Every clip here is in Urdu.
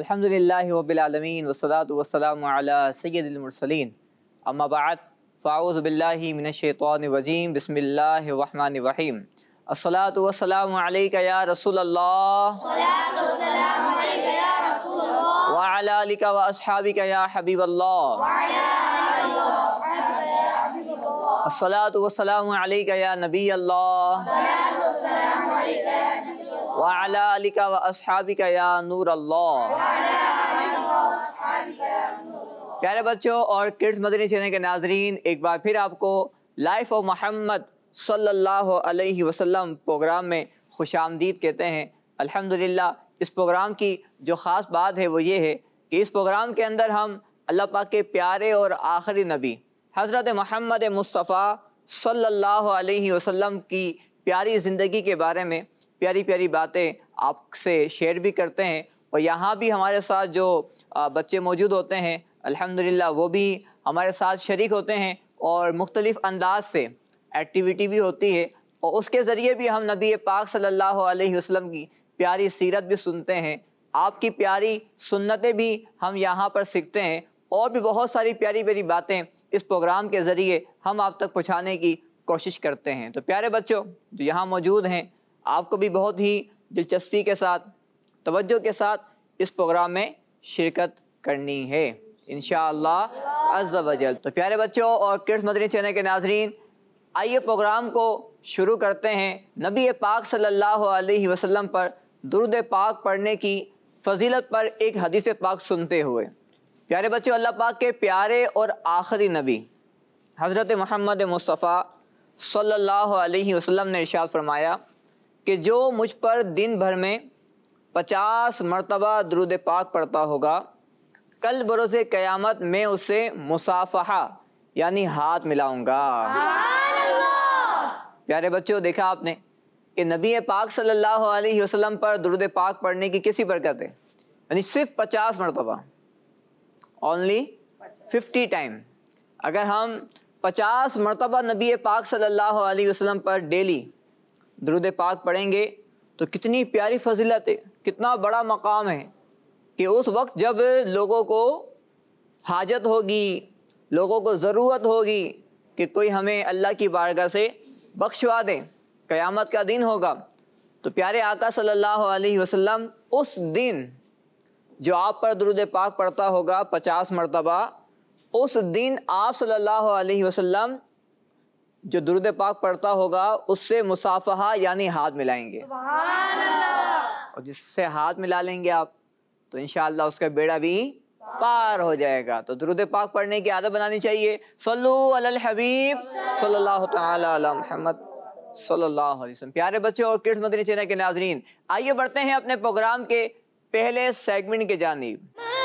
अल्हम्दुलिल्लाहि रब्बिल आलमीन वस्सलातु वस्सलामु अला सय्यिदिल मुरसलीन अम्मा बाद फ़अऊज़ु बिल्लाहि मिनश शैतानिर रजीम बिस्मिल्लाहिर रहमानिर रहीम अस्सलातु वस्सलामु अलैका या रसूलल्लाह व अला आलिका व अस्हाबिका या हबीबल्लाह अस्सलातु वस्सलामु अलैका या नबीयल्लाह व अला आलिका व अस्हाबिका या नूरल्लाह। प्यारे बच्चों और किड्स मदनी चैनल के नाजरीन, एक बार फिर आपको लाइफ ऑफ मोहम्मद सल्लल्लाहु अलैहि वसल्लम प्रोग्राम में खुशामदीद कहते हैं। अल्हम्दुलिल्लाह, इस प्रोग्राम की जो ख़ास बात है वो ये है कि इस प्रोग्राम के अंदर हम अल्लाह पाक के प्यारे और आखिरी नबी हज़रत मोहम्मद मुस्तफ़ा सल्लल्लाहु अलैहि वसल्लम की प्यारी ज़िंदगी के बारे में प्यारी प्यारी बातें आपसे शेयर भी करते हैं। और यहाँ भी हमारे साथ जो बच्चे मौजूद होते हैं अल्हम्दुलिल्लाह वो भी हमारे साथ शरीक होते हैं और मुख्तलिफ़ अंदाज से एक्टिविटी भी होती है और उसके ज़रिए भी हम नबी पाक सल्लल्लाहु अलैहि वसल्लम की प्यारी सीरत भी सुनते हैं। आपकी प्यारी सुन्नतें भी हम यहाँ पर सीखते हैं और भी बहुत सारी प्यारी प्यारी बातें इस प्रोग्राम के ज़रिए हम आप तक पहुँचाने की कोशिश करते हैं। तो प्यारे बच्चों जो यहाँ मौजूद हैं, आपको भी बहुत ही दिलचस्पी के साथ तवज्जो के साथ इस प्रोग्राम में शिरकत करनी है इंशाअल्लाह अज़्ज़ा वजल। तो प्यारे बच्चों और किड्स मदनी चैनल के नाजरीन, आइए प्रोग्राम को शुरू करते हैं नबी पाक सल्लल्लाहु अलैहि वसल्लम पर दुरूद पाक पढ़ने की फजीलत पर एक हदीस पाक सुनते हुए। प्यारे बच्चों, अल्लाह पाक के प्यारे और आखिरी नबी हज़रत मोहम्मद मुस्तफ़ा सल्लल्लाहु अलैहि वसल्लम ने इरशाद फरमाया कि जो मुझ पर दिन भर में 50 मरतबा दुरूद पाक पढ़ता होगा, कल बरोज़े क़यामत मैं उसे मुसाफ़हा यानी हाथ मिलाऊंगा। प्यारे बच्चों, देखा आपने कि नबी पाक सल्लल्लाहु अलैहि वसल्लम पर दुरूद पाक पढ़ने की किसी बरकत है, यानी सिर्फ 50 मरतबा, ओनली 50 टाइम। अगर हम 50 मरतबा नबी पाक सल्लल्लाहु अलैहि वसल्लम पर डेली दुरूद पाक पढ़ेंगे तो कितनी प्यारी फजीलत है, कितना बड़ा मकाम है कि उस वक्त जब लोगों को हाजत होगी, लोगों को ज़रूरत होगी कि कोई हमें अल्लाह की बारगाह से बख्शवा दे, क़यामत का दिन होगा, तो प्यारे आका सल्लल्लाहु अलैहि वसल्लम उस दिन जो आप पर दुरूद पाक पढ़ता होगा 50 मरतबा, उस दिन आप सल्लल्लाहु अलैहि वसल्लम जो दुरूद पाक पढ़ता होगा उससे मुसाफ़हा यानी हाथ मिलाएंगे। और जिससे हाथ मिला लेंगे आप तो इंशाअल्लाह उसका बेड़ा भी पार हो जाएगा। तो दुरूद पाक पढ़ने की आदत बनानी चाहिए। सल्लू अलल हबीब सल्लल्लाहु तआला अला मुहम्मद सल्लल्लाहु अलैहि वसल्लम। प्यारे बच्चों और किड्स मदनी चैनल के नाजरीन, आइए बढ़ते हैं अपने प्रोग्राम के पहले सेगमेंट के जानिब।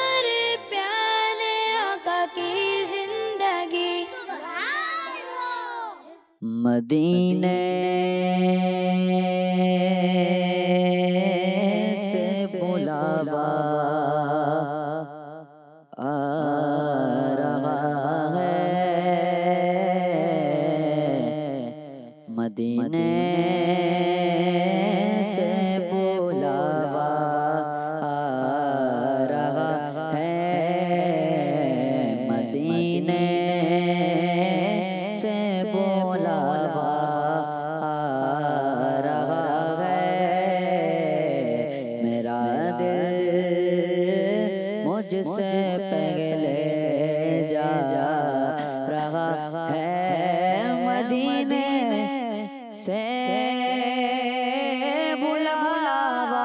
मदीने से बुलावा आ रहा है, मदीने से बुलावा आ रहा है, मदीने से बुलावा आ रहा है, मेरा दिल मुझसे पहले जा रहा है, मदीने से बुलावा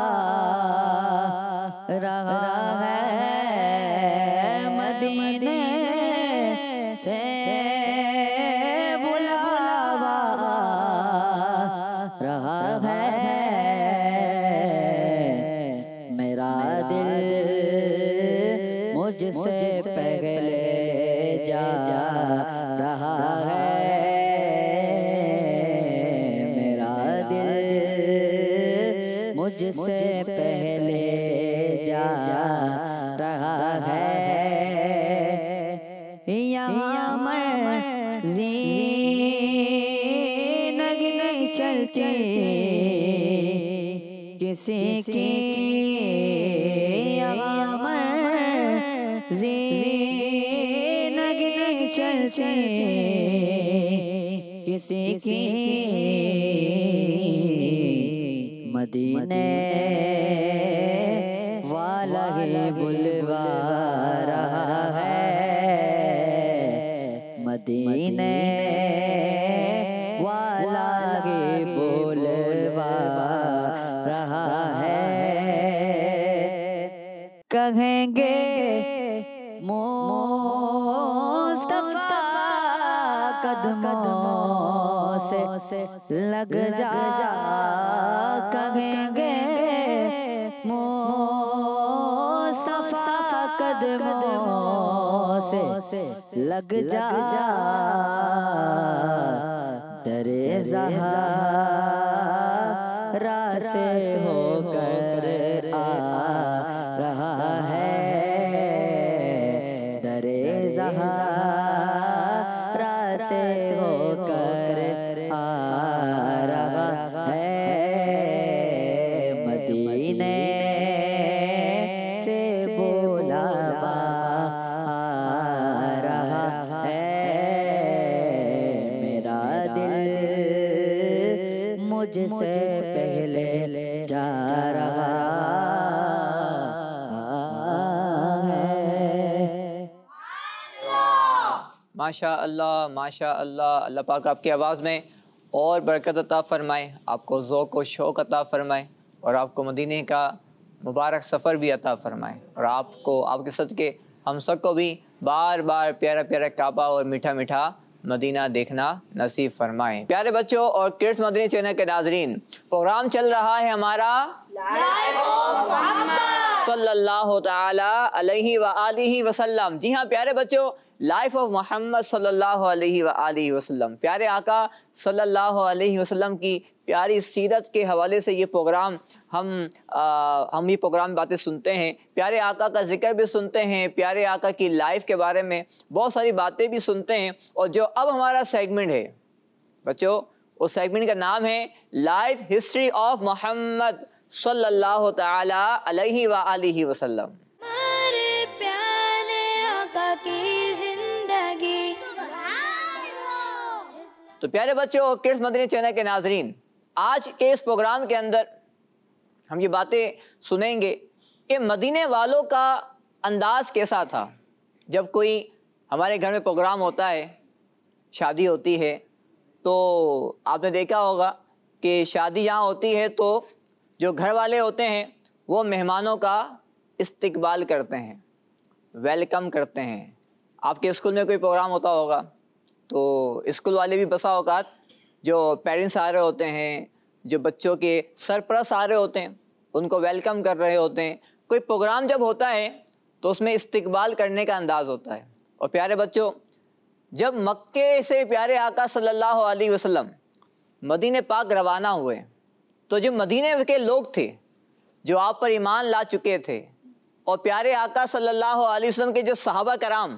आ रहा है, मदीने से रहा है, मेरा दिल मुझसे पहले जा रहा है, मेरा दिल मुझसे पहले जा रहा है, यहाँ मर्ज़ी नहीं चलती किसी की अमर ज़िंदगी चलते किसी की मदीने वाला ही बुलवा रहा है, मदीने वाला ही बुलवा रहा है। कहेंगे मुस्तफा कदमों से लग जा, कहेंगे मुस्तफा कदमों से लग जा, दरे ज़हरा से होकर आ रहा है, दरे ज़हरा से होकर आ रहा है, मदीने से बुलावा आ रहा है, मेरा दिल मुझसे पहले जा रहा है। माशा अल्लाह माशा अल्लाह। अल्लाह पाक आपकी आवाज़ में और बरकत अता फ़रमाए, आपको ज़ौक़ व शौक़ अता फ़रमाए और आपको मदीने का मुबारक सफ़र भी अता फ़रमाए और आपको आपके सदक़े हम सब को भी बार बार प्यारा प्यारा काबा और मीठा मीठा मदीना देखना नसीब फरमाएं। प्यारे बच्चों और किड्स मदनी चैनल के नाज़रीन, प्रोग्राम चल रहा है हमारा सल्लल्लाहु ताला अलैहि व आलिहि वसल्लम। जी हाँ प्यारे बच्चों, लाइफ ऑफ मोहम्मद सल्लल्लाहु अलैहि व आलिहि वसल्लम, प्यारे आका सल्लल्लाहु अलैहि वसल्लम की प्यारी सीरत के हवाले से ये प्रोग्राम हम ये प्रोग्राम बातें सुनते हैं, प्यारे आका का जिक्र भी सुनते हैं, प्यारे आका की लाइफ के बारे में बहुत सारी बातें भी सुनते हैं। और जो अब हमारा सेगमेंट है बच्चों, उस सेगमेंट का नाम है लाइफ हिस्ट्री ऑफ मोहम्मद सल्लल्लाहु ताला अलैहि व आलिहि वसल्लम। हमारे प्यारे आका की जिंदगी। तो प्यारे बच्चों और किड्स मदनी चैनल के नाजरीन, आज के इस प्रोग्राम के अंदर हम ये बातें सुनेंगे कि मदीने वालों का अंदाज़ कैसा था। जब कोई हमारे घर में प्रोग्राम होता है, शादी होती है, तो आपने देखा होगा कि शादी यहाँ होती है तो जो घर वाले होते हैं वो मेहमानों का इस्तकबाल करते हैं, वेलकम करते हैं। आपके स्कूल में कोई प्रोग्राम होता होगा तो स्कूल वाले भी बसा औकात जो पेरेंट्स आ रहे होते हैं, जो बच्चों के सरपरस्त आ रहे होते हैं, उनको वेलकम कर रहे होते हैं। कोई प्रोग्राम जब होता है तो उसमें इस्तकबाल करने का अंदाज़ होता है। और प्यारे बच्चों, जब मक्के से प्यारे आका सल्लल्लाहु अलैहि वसल्लम मदीने पाक रवाना हुए तो जो मदीने के लोग थे जो आप पर ईमान ला चुके थे और प्यारे आका सल्लल्लाहु अलैहि वसल्लम के जो सहाबा कराम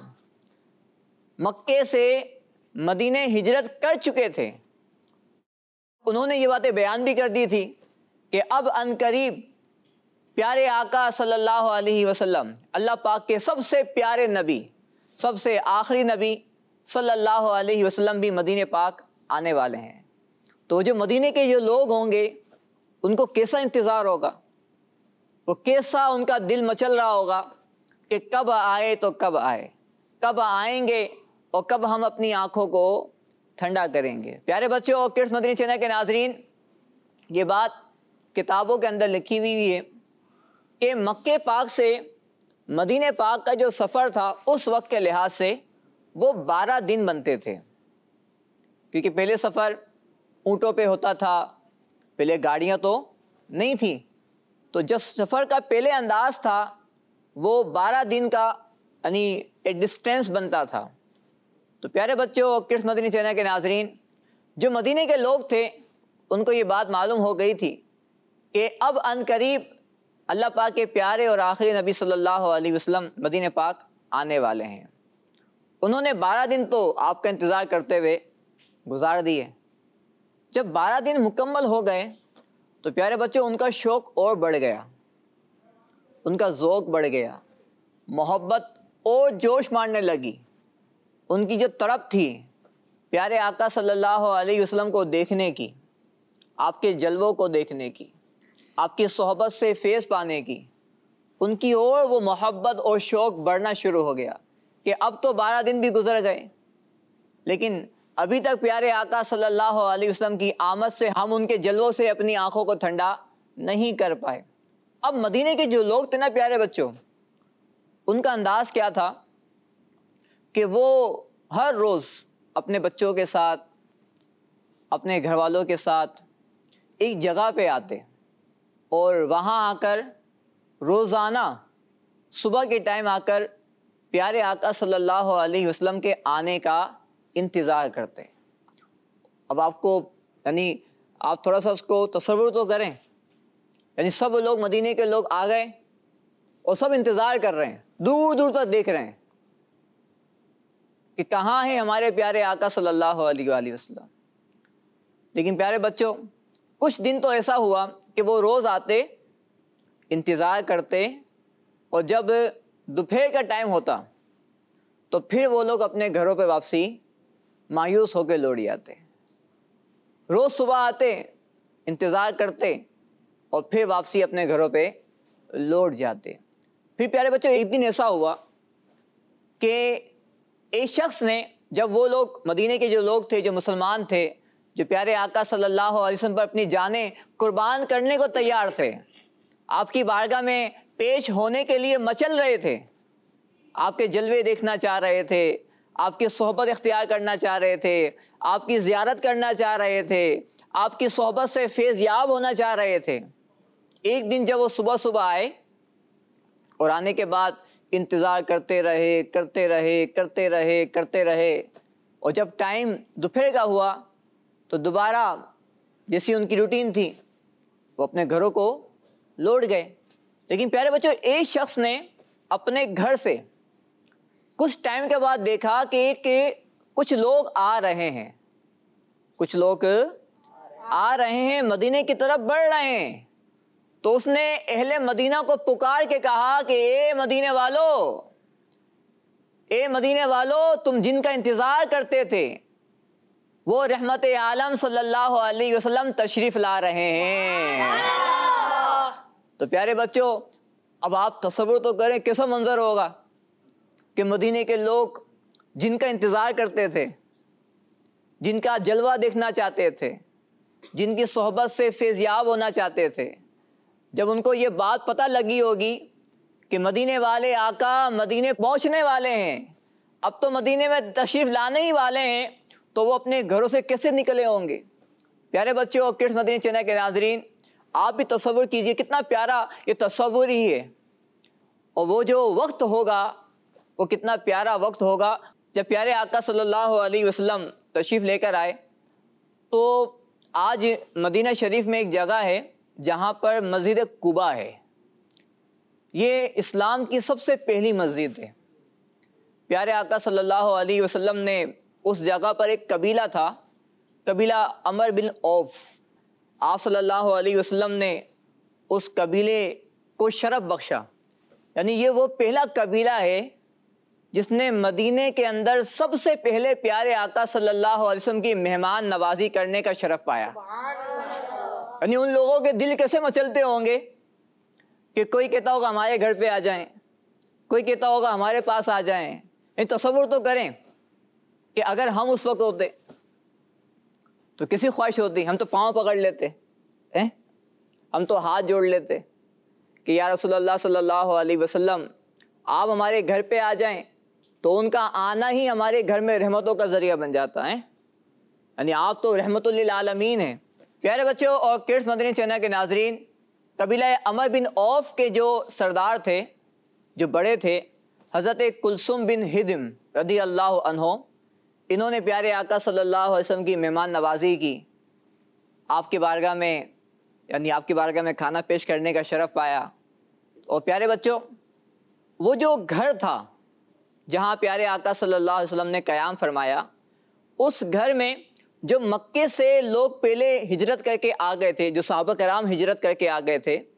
मक्के से मदीने हिजरत कर चुके थे, उन्होंने ये बातें बयान भी कर दी थी कि अब अनकरीब प्यारे आका सल्लल्लाहु अलैहि वसल्लम अल्लाह पाक के सबसे प्यारे नबी, सबसे आखिरी नबी सल्लल्लाहु अलैहि वसल्लम भी मदीने पाक आने वाले हैं। तो जो मदीने के जो लोग होंगे उनको कैसा इंतज़ार होगा, वो कैसा उनका दिल मचल रहा होगा कि कब आए तो कब आए, कब आएंगे और कब हम अपनी आँखों को ठंडा करेंगे। प्यारे बच्चों और किड्स मदनी चैनल के नाजरीन, ये बात किताबों के अंदर लिखी हुई है कि मक्के पाक से मदीने पाक का जो सफ़र था उस वक्त के लिहाज से वो 12 दिन बनते थे, क्योंकि पहले सफ़र ऊँटों पे होता था, पहले गाड़ियाँ तो नहीं थी। तो जो सफ़र का पहले अंदाज़ था वो 12 दिन का यानी एक डिस्टेंस बनता था। तो प्यारे बच्चों और किड्स मदनी चैनल के नाजरीन, जो मदीने के लोग थे उनको ये बात मालूम हो गई थी कि अब अनकरीब अल्लाह पाक के प्यारे और आखिरी नबी सल्लल्लाहु अलैहि वसल्लम मदीने पाक आने वाले हैं। उन्होंने 12 दिन तो आपका इंतज़ार करते हुए गुजार दिए। जब 12 दिन मुकम्मल हो गए तो प्यारे बच्चों उनका शौक़ और बढ़ गया, ان کا ذوق بڑھ گیا، محبت اور جوش مارنے لگی۔ ان کی جو طرف تھی پیارے آقا صلی اللہ علیہ وسلم کو دیکھنے کی، آپ کے جلووں کو دیکھنے کی، آپ کی صحبت سے فیض پانے کی، ان کی اور وہ محبت اور شوق بڑھنا شروع ہو گیا کہ اب تو 12 دن بھی گزر گئے، لیکن ابھی تک پیارے آقا صلی اللہ علیہ وسلم کی آمد سے ہم ان کے جلووں سے اپنی آنکھوں کو ٹھنڈا نہیں کر پائے۔ اب مدینے کے جو لوگ تھے نا پیارے بچوں، ان کا انداز کیا تھا کہ وہ ہر روز اپنے بچوں کے ساتھ، اپنے گھر والوں کے ساتھ ایک جگہ پہ آتے اور وہاں آ کر روزانہ صبح کے ٹائم آ کر پیارے آقا صلی اللہ علیہ وسلم کے آنے کا انتظار کرتے۔ اب آپ کو آپ تھوڑا سا اس کو تصور تو کریں، سب لوگ مدینے کے لوگ آ گئے اور سب انتظار کر رہے ہیں، دور دور تک دیکھ رہے ہیں کہ کہاں ہیں ہمارے پیارے آقا صلی اللہ علیہ وآلہ وسلم۔ لیکن پیارے بچوں، کچھ دن تو ایسا ہوا کہ وہ روز آتے، انتظار کرتے، اور جب دوپہر کا ٹائم ہوتا تو پھر وہ لوگ اپنے گھروں پہ واپسی مایوس ہو کے لوٹ جاتے۔ روز صبح آتے، انتظار کرتے، اور پھر واپسی اپنے گھروں پہ لوٹ جاتے۔ پھر پیارے بچوں ایک دن ایسا ہوا کہ ایک شخص نے، جب وہ لوگ مدینے کے جو لوگ تھے، جو مسلمان تھے، جو پیارے آقا صلی اللہ علیہ وسلم پر اپنی جانیں قربان کرنے کو تیار تھے، آپ کی بارگاہ میں پیش ہونے کے لیے مچل رہے تھے، آپ کے جلوے دیکھنا چاہ رہے تھے، آپ کی صحبت اختیار کرنا چاہ رہے تھے، آپ کی زیارت کرنا چاہ رہے تھے، آپ کی صحبت سے فیض یاب ہونا چاہ رہے تھے۔ ایک دن جب وہ صبح صبح آئے اور آنے کے بعد انتظار کرتے رہے، اور جب ٹائم دوپہر کا ہوا تو دوبارہ جیسی ان کی روٹین تھی وہ اپنے گھروں کو لوٹ گئے۔ لیکن پیارے بچوں، ایک شخص نے اپنے گھر سے کچھ ٹائم کے بعد دیکھا کہ کچھ لوگ آ رہے ہیں، مدینے کی طرف بڑھ رہے ہیں۔ تو اس نے اہل مدینہ کو پکار کے کہا کہ اے مدینے والو، تم جن کا انتظار کرتے تھے وہ رحمت عالم صلی اللہ علیہ وسلم تشریف لا رہے ہیں۔ تو پیارے بچوں، اب آپ تصور تو کریں کیسا منظر ہوگا کہ مدینے کے لوگ جن کا انتظار کرتے تھے، جن کا جلوہ دیکھنا چاہتے تھے، جن کی صحبت سے فیضیاب ہونا چاہتے تھے، جب ان کو یہ بات پتہ لگی ہوگی کہ مدینے والے آقا مدینے پہنچنے والے ہیں، اب تو مدینے میں تشریف لانے ہی والے ہیں، تو وہ اپنے گھروں سے کیسے نکلے ہوں گے۔ پیارے بچوں اور کڈس مدنی چینل کے ناظرین، آپ بھی تصور کیجئے کتنا پیارا یہ تصور ہی ہے، اور وہ جو وقت ہوگا وہ کتنا پیارا وقت ہوگا جب پیارے آقا صلی اللہ علیہ وسلم تشریف لے کر آئے۔ تو آج مدینہ شریف میں ایک جگہ ہے جہاں پر مسجد قباء ہے، یہ اسلام کی سب سے پہلی مسجد ہے۔ پیارے آقا صلی اللہ علیہ وسلم نے اس جگہ پر ایک قبیلہ تھا، قبیلہ عمر بن عوف، آپ صلی اللہ علیہ وسلم نے اس قبیلے کو شرف بخشا، یعنی یہ وہ پہلا قبیلہ ہے جس نے مدینے کے اندر سب سے پہلے پیارے آقا صلی اللہ علیہ وسلم کی مہمان نوازی کرنے کا شرف پایا۔ یعنی ان لوگوں کے دل کیسے مچلتے ہوں گے کہ کوئی کہتا ہوگا ہمارے گھر پہ آ جائیں، کوئی کہتا ہوگا ہمارے پاس آ جائیں۔ یعنی تصور تو کریں کہ اگر ہم اس وقت ہوتے تو کسی خواہش ہوتی، ہم تو پاؤں پکڑ لیتے، ہم تو ہاتھ جوڑ لیتے کہ یا رسول اللہ صلی اللہ علیہ وسلم آپ ہمارے گھر پہ آ جائیں تو ان کا آنا ہی ہمارے گھر میں رحمتوں کا ذریعہ بن جاتا ہے۔ یعنی آپ تو رحمت للعالمین ہیں۔ پیارے بچوں اور کڈس مدنی چینل کے ناظرین، قبیلہ عمر بن عوف کے جو سردار تھے، جو بڑے تھے، حضرت کلثوم بن ہدم رضی اللہ عنہ، انہوں نے پیارے آقا صلی اللہ علیہ وسلم کی مہمان نوازی کی، آپ کی بارگاہ میں کھانا پیش کرنے کا شرف پایا۔ اور پیارے بچوں، وہ جو گھر تھا جہاں پیارے آقا صلی اللہ علیہ وسلم نے قیام فرمایا، اس گھر میں جو مکے سے لوگ پہلے ہجرت کر کے آ گئے تھے، جو صحابہ کرام ہجرت کر کے آ گئے تھے،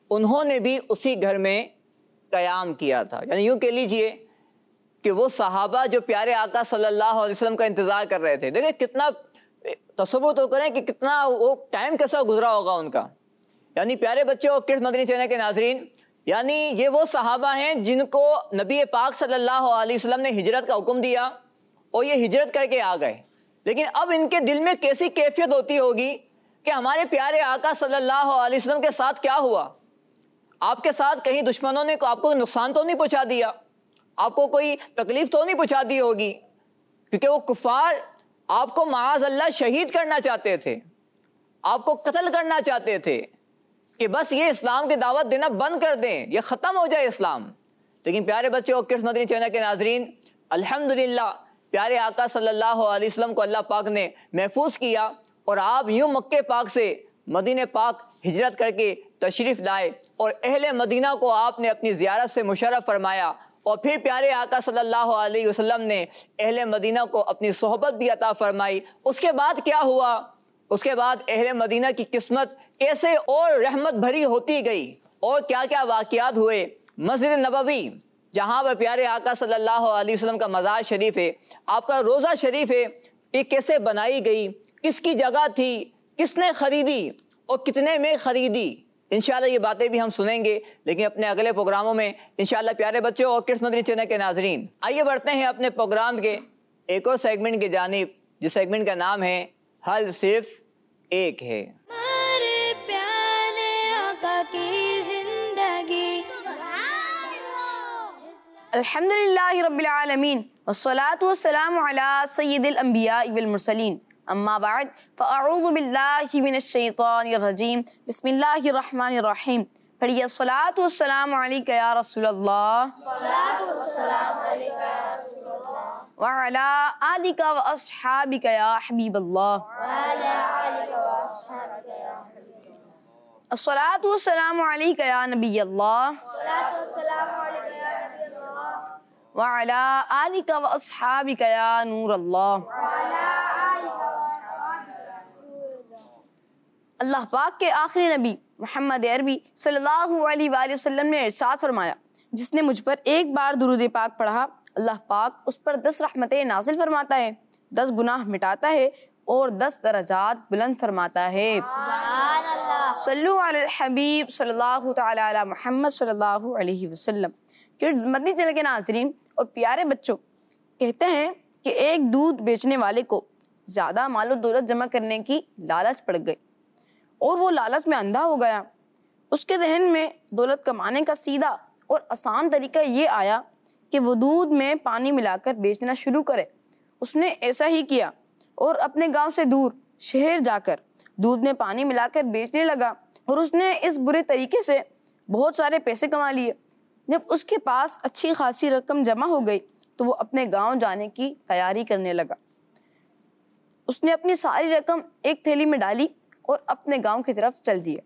انہوں نے بھی اسی گھر میں قیام کیا تھا. یعنی یوں کہہ لیجئے کہ وہ صحابہ جو پیارے آقا صلی اللہ علیہ وسلم کا انتظار کر رہے تھے، دیکھیں کتنا تصور تو کریں کہ کتنا وہ ٹائم کیسا گزرا ہوگا ان کا. یعنی پیارے بچے اور کڈس مدنی چینل کے ناظرین، یعنی یہ وہ صحابہ ہیں جن کو نبی پاک صلی اللہ علیہ وسلم نے ہجرت کا حکم دیا اور یہ ہجرت کر کے آ گئے. لیکن اب ان کے دل میں کیسی کیفیت ہوتی ہوگی کہ ہمارے پیارے آقا صلی اللہ علیہ وسلم کے ساتھ کیا ہوا. آپ کے ساتھ کہیں دشمنوں نے آپ کو نقصان تو نہیں پہنچا دیا، آپ کو کوئی تکلیف تو نہیں پہنچا دی ہوگی، کیونکہ وہ کفار آپ کو معاذ اللہ شہید کرنا چاہتے تھے، آپ کو قتل کرنا چاہتے تھے کہ بس یہ اسلام کی دعوت دینا بند کر دیں، یہ ختم ہو جائے اسلام. لیکن پیارے بچے اور کڈس مدنی چینل کے ناظرین، الحمدللہ پیارے آقا صلی اللہ علیہ وسلم کو اللہ پاک نے محفوظ کیا اور آپ یوں مکہ پاک سے مدینہ پاک ہجرت کر کے تشریف لائے اور اہل مدینہ کو آپ نے اپنی زیارت سے مشرف فرمایا. اور پھر پیارے آقا صلی اللہ علیہ وسلم نے اہل مدینہ کو اپنی صحبت بھی عطا فرمائی. اس کے بعد کیا ہوا؟ اس کے بعد اہل مدینہ کی قسمت کیسے اور رحمت بھری ہوتی گئی اور کیا کیا واقعات ہوئے. مسجد نبوی جہاں پر پیارے آقا صلی اللہ علیہ وسلم کا مزار شریف ہے، آپ کا روضہ شریف ہے، یہ کیسے بنائی گئی، کس کی جگہ تھی، کس نے خریدی اور کتنے میں خریدی. انشاءاللہ یہ باتیں بھی ہم سنیں گے، لیکن اپنے اگلے پروگراموں میں انشاءاللہ پیارے بچوں اور کڈس مدنی چینل کے ناظرین، آئیے بڑھتے ہیں اپنے پروگرام کے ایک اور سیگمنٹ کی جانب، جس سیگمنٹ کا نام ہے حل صرف ایک ہے. ہمارے پیارے آقا کی زندگی. الحمدللہ رب العالمین والصلاة والسلام علی سید الانبیاء والمرسلین. اما بعد فاعوذ باللہ من الشیطان الرجیم. بسم اللہ الرحمن الرحیم. پڑھیے الصلاة والسلام علیکہ یا رسول اللہ وعلی آلک واصحابک یا حبیب اللہ. الصلاة والسلام علیکہ یا نبی اللہ وعلی آلک واصحابک یا نور اللہ. اللہ پاک کے آخری نبی محمد عربی صلی اللہ علیہ وآلہ وسلم نے ارشاد فرمایا، جس نے مجھ پر ایک بار درود پاک پڑھا، اللہ پاک اس پر 10 رحمتیں نازل فرماتا ہے، 10 گناہ مٹاتا ہے اور 10 درجات بلند فرماتا ہے. صلو علی الحبیب صلی اللہ تعالی علی محمد صلی اللہ علیہ وسلم. کڈز مدنی چینل کے ناظرین اور پیارے بچوں، کہتے ہیں کہ ایک دودھ بیچنے والے کو زیادہ مال و دولت جمع کرنے کی لالچ پڑ گئی اور وہ لالچ میں اندھا ہو گیا. اس کے ذہن میں دولت کمانے کا سیدھا اور آسان طریقہ یہ آیا کہ وہ دودھ میں پانی ملا کر بیچنا شروع کرے. اس نے ایسا ہی کیا اور اپنے گاؤں سے دور شہر جا کر دودھ میں پانی ملا کر بیچنے لگا اور اس نے اس برے طریقے سے بہت سارے پیسے کما لیے. جب اس کے پاس اچھی خاصی رقم جمع ہو گئی تو وہ اپنے گاؤں جانے کی تیاری کرنے لگا. اس نے اپنی ساری رقم ایک تھیلی میں ڈالی اور اپنے گاؤں کی طرف چل دیا.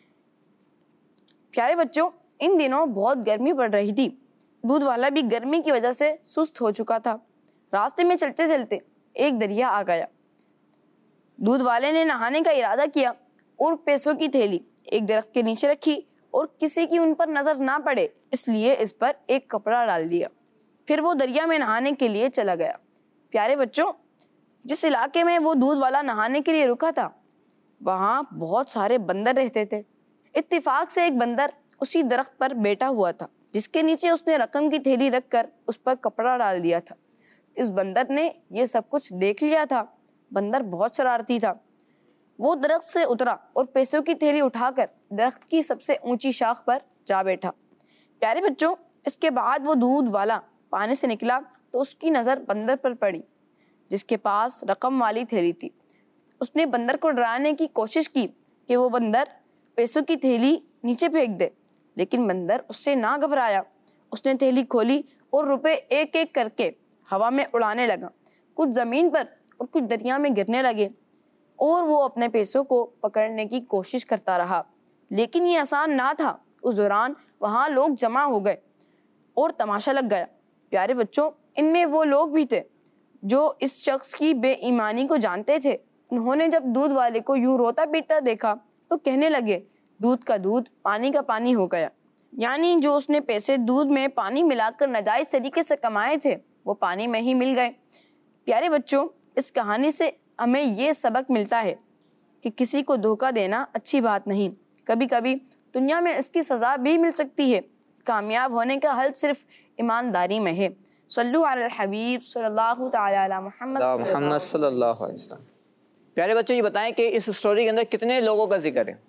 پیارے بچوں، ان دنوں بہت گرمی پڑ رہی تھی. دودھ والا بھی گرمی کی وجہ سے سست ہو چکا تھا. راستے میں چلتے چلتے ایک دریا آ گیا. دودھ والے نے نہانے کا ارادہ کیا اور پیسوں کی تھیلی ایک درخت کے نیچے رکھی اور کسی کی ان پر نظر نہ پڑے اس لیے اس پر ایک کپڑا ڈال دیا. پھر وہ دریا میں نہانے کے لیے چلا گیا. پیارے بچوں، جس علاقے میں وہ دودھ والا نہانے کے لیے رکا تھا وہاں بہت سارے بندر رہتے تھے. اتفاق سے ایک بندر اسی درخت پر بیٹھا ہوا تھا جس کے نیچے اس نے رقم کی تھیلی رکھ کر اس پر کپڑا ڈال دیا تھا. اس بندر نے یہ سب کچھ دیکھ لیا تھا. بندر بہت شرارتی تھا. وہ درخت سے اترا اور پیسوں کی تھیلی اٹھا کر درخت کی سب سے اونچی شاخ پر جا بیٹھا. پیارے بچوں، اس کے بعد وہ دودھ والا پانی سے نکلا تو اس کی نظر بندر پر پڑی جس کے پاس رقم والی تھیلی تھی. اس نے بندر کو ڈرانے کی کوشش کی کہ وہ بندر پیسوں کی تھیلی نیچے پھینک دے، لیکن بندر اس سے نہ گھبرایا. اس نے تھیلی کھولی اور روپے ایک ایک کر کے ہوا میں اڑانے لگا. کچھ زمین پر اور کچھ دریا میں گرنے لگے اور وہ اپنے پیسوں کو پکڑنے کی کوشش کرتا رہا. لیکن یہ آسان نہ تھا. اس دوران وہاں لوگ جمع ہو گئے اور تماشا لگ گیا. پیارے بچوں، ان میں وہ لوگ بھی تھے جو اس شخص کی بے ایمانی کو جانتے تھے. انہوں نے جب دودھ والے کو یوں روتا پیٹتا دیکھا تو کہنے لگے، دودھ کا دودھ پانی کا پانی ہو گیا، یعنی جو اس نے پیسے دودھ میں پانی ملا کر ناجائز طریقے سے کمائے تھے وہ پانی میں ہی مل گئے۔ پیارے بچوں، اس کہانی سے ہمیں یہ سبق ملتا ہے کہ کسی کو دھوکہ دینا اچھی بات نہیں، کبھی کبھی دنیا میں اس کی سزا بھی مل سکتی ہے۔ کامیاب ہونے کا حل صرف ایمانداری میں ہے۔ صلو علی الحبیب صلی اللہ تعالی علی محمد صلی اللہ علیہ وسلم۔ پیارے بچوں، یہ بتائیں کہ اس سٹوری کے اندر کتنے لوگوں کا ذکر ہے؟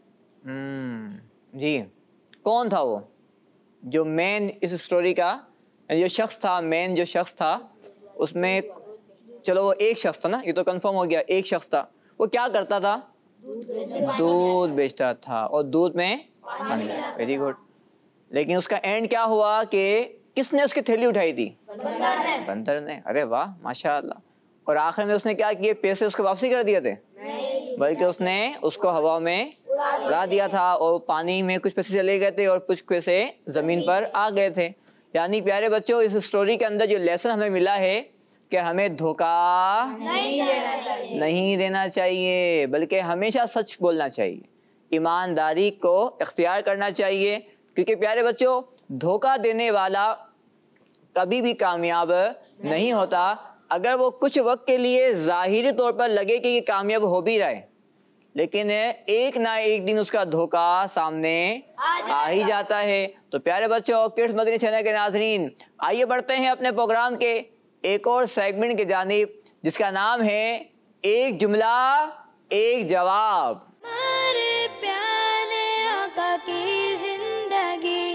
جی، کون تھا وہ جو مین اس سٹوری کا جو شخص تھا؟ مین جو شخص تھا اس میں، چلو وہ ایک شخص تھا نا، یہ تو کنفرم ہو گیا، ایک شخص تھا۔ وہ کیا کرتا تھا؟ دودھ بیچتا تھا اور دودھ میں پانی۔ Very good. لیکن اس کا اینڈ کیا ہوا کہ کس نے اس کی تھیلی اٹھائی تھی؟ بندر نے۔ ارے واہ، ماشاء اللہ۔ اور آخر میں اس نے کیا کیے؟ پیسے اس کو واپسی کر دیے تھے؟ بلکہ اس نے اس کو ہوا میں اڑا دیا تھا، اور پانی میں کچھ پیسے چلے گئے تھے اور کچھ پیسے زمین پر آ گئے تھے۔ یعنی پیارے بچوں، اس سٹوری کے اندر جو لیسن ہمیں ملا ہے کہ ہمیں دھوکہ نہیں دینا چاہیے، بلکہ ہمیشہ سچ بولنا چاہیے، ایمانداری کو اختیار کرنا چاہیے، کیونکہ پیارے بچوں دھوکہ دینے والا کبھی بھی کامیاب نہیں ہوتا۔ اگر وہ کچھ وقت کے لیے ظاہری طور پر لگے کہ یہ کامیاب ہو بھی رہا ہے، لیکن ایک نہ ایک دن اس کا دھوکہ سامنے آ ہی جاتا ہے۔ تو پیارے بچوں، کڈس مدنی چینل کے ناظرین، آئیے بڑھتے ہیں اپنے پروگرام کے ایک اور سیگمنٹ کی جانب، جس کا نام ہے ایک جملہ ایک جواب۔ ہمارے پیارے آقا کی زندگی۔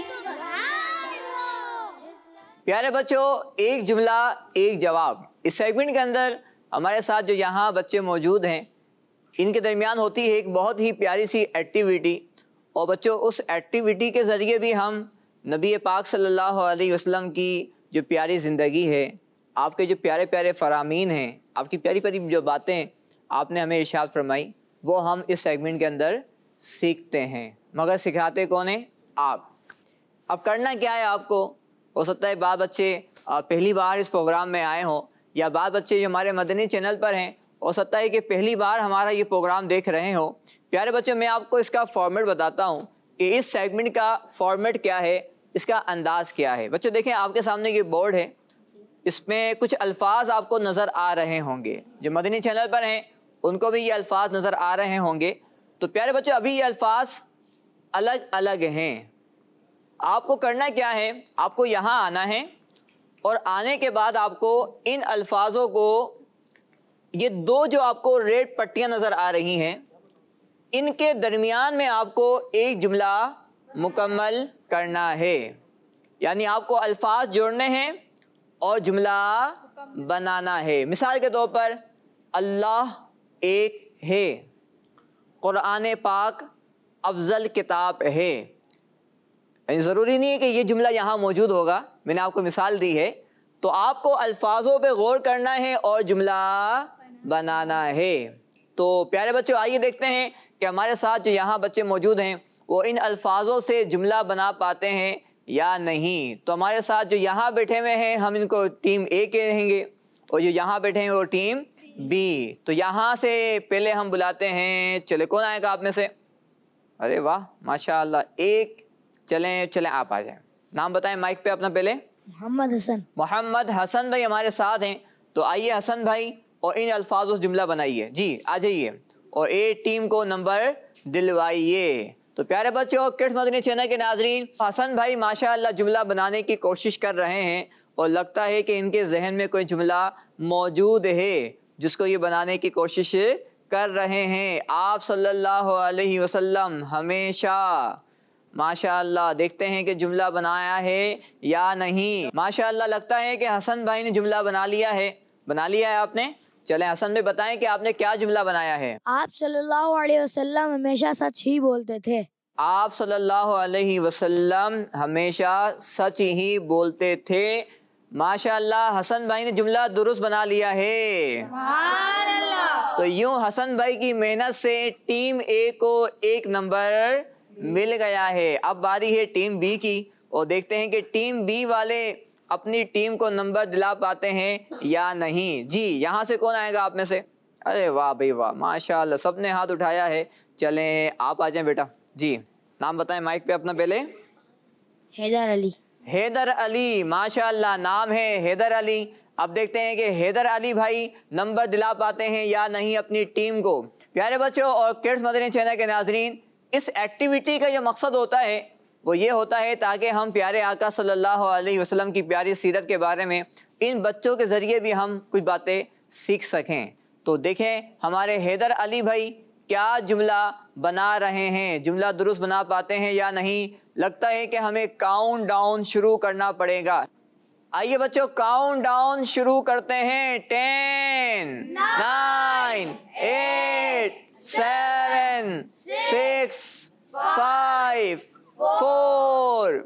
پیارے بچوں، ایک جملہ ایک جواب، اس سیگمنٹ کے اندر ہمارے ساتھ جو یہاں بچے موجود ہیں، ان کے درمیان ہوتی ہے ایک بہت ہی پیاری سی ایکٹیویٹی، اور بچوں اس ایکٹیویٹی کے ذریعے بھی ہم نبی پاک صلی اللہ علیہ وسلم کی جو پیاری زندگی ہے، آپ کے جو پیارے پیارے فرامین ہیں، آپ کی پیاری پیاری جو باتیں آپ نے ہمیں ارشاد فرمائی، وہ ہم اس سیگمنٹ کے اندر سیکھتے ہیں، مگر سکھاتے کون ہیں؟ آپ۔ اب کرنا کیا ہے آپ کو؟ ہو سکتا ہے بعض بچے پہلی بار اس پروگرام میں آئے ہوں، یا بعض بچے جو ہمارے مدنی چینل پر ہیں ہو سکتا ہے کہ پہلی بار ہمارا یہ پروگرام دیکھ رہے ہوں۔ پیارے بچوں، میں آپ کو اس کا فارمیٹ بتاتا ہوں کہ اس سیگمنٹ کا فارمیٹ کیا ہے، اس کا انداز کیا ہے۔ بچوں دیکھیں، آپ کے سامنے یہ بورڈ ہے، اس میں کچھ الفاظ آپ کو نظر آ رہے ہوں گے، جو مدنی چینل پر ہیں ان کو بھی یہ الفاظ نظر آ رہے ہوں گے۔ تو پیارے بچوں، ابھی یہ الفاظ الگ الگ ہیں۔ آپ کو کرنا کیا ہے؟ آپ کو یہاں آنا ہے، اور آنے کے بعد آپ کو ان الفاظوں کو، یہ دو جو آپ کو ریڈ پٹیاں نظر آ رہی ہیں، ان کے درمیان میں آپ کو ایک جملہ مکمل کرنا ہے۔ یعنی آپ کو الفاظ جوڑنے ہیں اور جملہ بنانا ہے۔ مثال کے طور پر، اللہ ایک ہے، قرآن پاک افضل کتاب ہے۔ یعنی ضروری نہیں ہے کہ یہ جملہ یہاں موجود ہوگا، میں نے آپ کو مثال دی ہے، تو آپ کو الفاظوں پہ غور کرنا ہے اور جملہ بنانا ہے۔ تو پیارے بچوں، آئیے دیکھتے ہیں کہ ہمارے ساتھ جو یہاں بچے موجود ہیں وہ ان الفاظوں سے جملہ بنا پاتے ہیں یا نہیں۔ تو ہمارے ساتھ جو یہاں بیٹھے ہوئے ہیں، ہم ان کو ٹیم اے کہیں گے، اور جو یہاں بیٹھے ہیں وہ ٹیم بی۔ تو یہاں سے پہلے ہم بلاتے ہیں، چلے کون آئے گا آپ میں سے؟ ارے واہ، ماشاء اللہ، ایک، چلیں آپ آ جائیں، نام بتائیں مائک پہ اپنا پہلے۔ محمد حسن۔ محمد حسن بھائی ہمارے ساتھ ہیں، تو آئیے حسن بھائی، اور ان الفاظوں سے جملہ بنائیے۔ جی آ جائیے، اور اے ٹیم کو نمبر دلوائیے۔ تو پیارے بچوں، کڈس مدنی چینل کے ناظرین، حسن بھائی ماشاءاللہ جملہ بنانے کی کوشش کر رہے ہیں، اور لگتا ہے کہ ان کے ذہن میں کوئی جملہ موجود ہے جس کو یہ بنانے کی کوشش کر رہے ہیں۔ آپ صلی اللہ علیہ وسلم ہمیشہ، ماشاءاللہ، دیکھتے ہیں کہ جملہ بنایا ہے یا نہیں۔ ماشاءاللہ، لگتا ہے کہ حسن بھائی نے جملہ بنا لیا ہے آپ نے۔ چلیں حسن بھائی بتائیں کہ آپ نے کیا جملہ بنایا ہے۔ آپ صلی اللہ علیہ وسلم ہمیشہ سچ ہی بولتے تھے۔ آپ صلی اللہ علیہ وسلم ہمیشہ سچ ہی بولتے تھے۔ ماشاءاللہ، حسن بھائی نے جملہ درست بنا لیا ہے۔ سبحان اللہ۔ تو یوں حسن بھائی کی محنت سے ٹیم اے کو ایک نمبر مل گیا ہے۔ اب باری ہے ٹیم بی کی، اور دیکھتے ہیں کہ ٹیم بی والے اپنی ٹیم کو نمبر دلا پاتے ہیں یا نہیں۔ جی یہاں سے کون آئے گا آپ میں سے؟ ارے واہ بھائی واہ، ماشاءاللہ، سب نے ہاتھ اٹھایا ہے۔ چلیں آپ آ جائیں بیٹا۔ जी, नाम बताएं माइक पे अपना पहले। हैदर अली। हैदर अली, माशाअल्लाह नाम है हैदर अली। अब देखते हैं कि हैदर अली भाई नंबर दिला पाते हैं या नहीं अपनी टीम को। प्यारे बच्चों और किड्स मदनी चैनल के नाजरीन, इस एक्टिविटी का जो मकसद होता है वो ये होता है ताकि हम प्यारे आका सल्लल्लाहु अलैहि वसल्लम की प्यारी सीरत के बारे में इन बच्चों के ज़रिए भी हम कुछ बातें सीख सकें। तो देखें हमारे हैदर अली भाई क्या जुमला बना रहे हैं, जुमला दुरुस्त बना पाते हैं या नहीं। लगता है कि हमें काउंट डाउन शुरू करना पड़ेगा। आइए बच्चों काउंट डाउन शुरू करते हैं। 10 9 8 7 6 5 4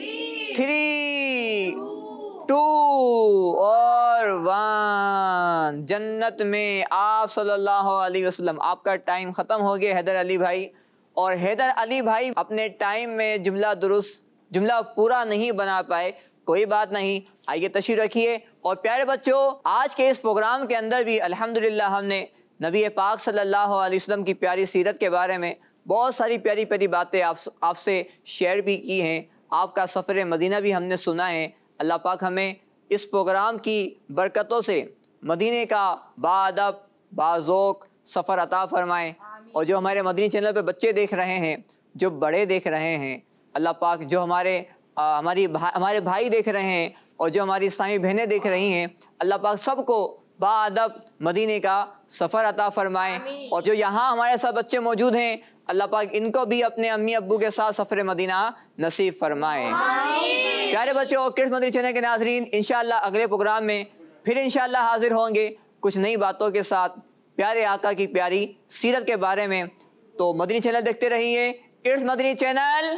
3 2 और 1। जन्नत में आप सल्लल्लाहु अलैहि वसल्लम। आपका टाइम ख़त्म हो गया हैदर अली भाई। और हैदर अली भाई अपने टाइम में जुमला पूरा नहीं बना पाए, कोई बात नहीं। आइए तशरीफ रखिए। और प्यारे बच्चों आज के इस प्रोग्राम के अंदर भी अल्हम्दुलिल्लाह हमने नबी पाक सल्लल्लाहु अलैहि वसल्लम की प्यारी सीरत के बारे में बहुत सारी प्यारी प्यारी बातें आपसे शेयर भी की हैं। आपका सफ़र मदीना भी हमने सुना है। अल्लाह पाक हमें इस प्रोग्राम की बरकतों से मदीने का बाअदब बाज़ौक़ सफ़र अता फ़रमाएँ। और जो हमारे मदनी चैनल पे बच्चे देख रहे हैं, जो बड़े देख रहे हैं, अल्लाह पाक जो हमारे भाई देख रहे हैं और जो हमारी इस्लामी बहनें देख रही हैं, अल्लाह पाक सबको बाअदब मदीने का सफ़र अता फ़रमाएँ। और जो यहाँ हमारे साथ बच्चे मौजूद हैं, अल्लाह पाक इनको भी अपने अम्मी अब्बू के साथ सफ़र मदीना नसीब फ़रमाएँ। प्यारे बच्चों और किड्स मदनी चैनल के नाज़रीन, इंशाअल्लाह अगले प्रोग्राम में फिर इंशाअल्लाह हाजिर होंगे कुछ नई बातों के साथ, प्यारे आका की प्यारी सीरत के बारे में। तो मदनी चैनल देखते रहिए, किड्स मदनी चैनल,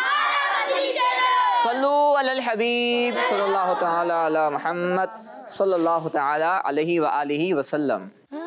सल्लू अलल हबीब सल्लल्लाहु तआला अला मुहम्मद सल्लल्लाहु तआला अलैहि व आलिहि वसल्लम।